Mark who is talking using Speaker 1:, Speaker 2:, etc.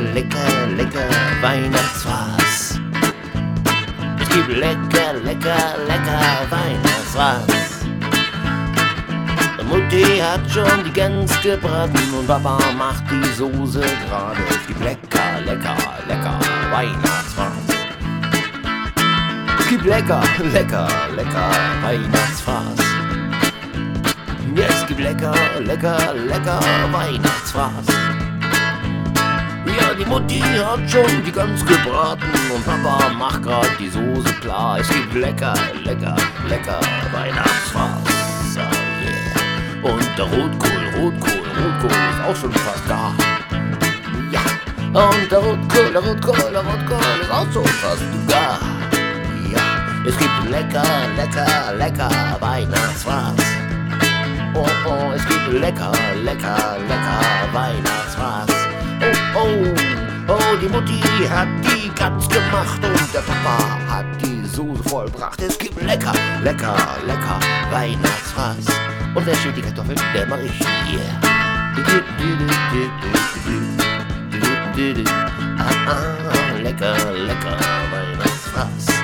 Speaker 1: lecker, lecker Weihnachtswas. Es gibt lecker, lecker, lecker Weihnachtswas. Mutti hat schon die Gans gebraten und Papa macht die Soße gerade. Es gibt lecker, lecker, lecker Weihnachtswas. Es gibt lecker, lecker, lecker Weihnachtswas. Ja, es gibt lecker, lecker, lecker Weihnachtswas. Ja, die Mutti hat schon die Gans gebraten und Papa macht grad die Soße klar. Es gibt lecker, lecker, lecker Weihnachtswas. Und der Rotkohl ist auch schon fast da. Ja, und der Rotkohl ist auch schon fast da. Ja, es gibt lecker, lecker, lecker Weihnachtswas. Oh, oh, es gibt lecker, lecker, lecker Weihnachtswas. Oh, oh, oh, die Mutti hat die Gans gemacht und der Papa hat die Soße vollbracht. Es gibt lecker, lecker, lecker Weihnachtswas. Und wer steht die Kartoffeln? Der mach ich hier. Lecker, lecker Weihnachtswas.